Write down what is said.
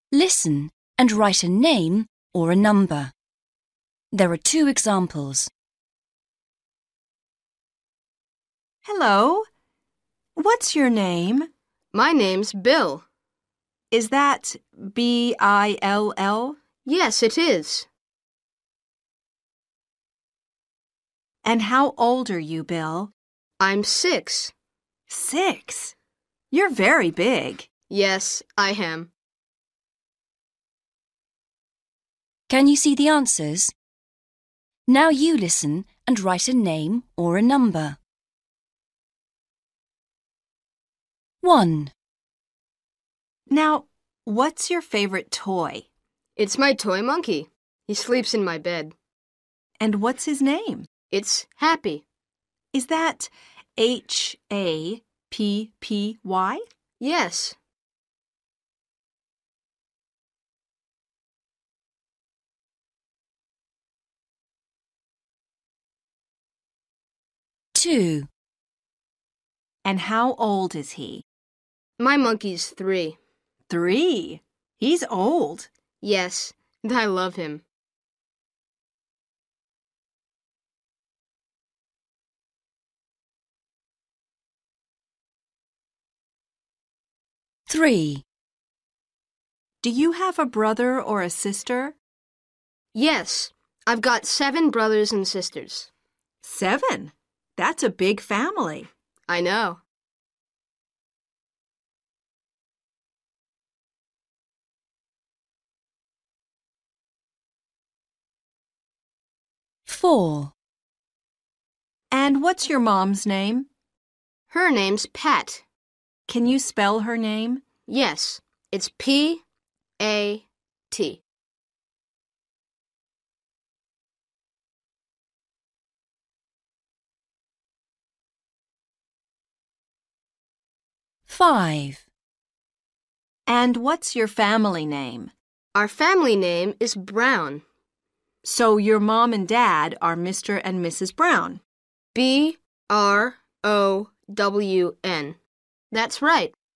Listen and write a name or a number. There are 2 examples. Hello. What's your name? My name's Bill. Is that B-I-L-L? Yes, it is. And how old are you, Bill? I'm 6. 6? You're very big. Yes, I am. Can you see the answers? Now you listen and write a name or a number. 1. Now, what's your favorite toy? It's my toy monkey. He sleeps in my bed. And what's his name? It's Happy. Is that H-A-P-P-Y? Yes. 2. And how old is he? My monkey's 3. 3? He's old. Yes, and I love him. 3. Do you have a brother or a sister? Yes, I've got 7 brothers and sisters. 7? That's a big family. I know. 4. And what's your mom's name? Her name's Pat. Can you spell her name? Yes, it's P-A-T. 5. And what's your family name? Our family name is Brown. So your mom and dad are Mr. and Mrs. Brown. B-R-O-W-N. That's right.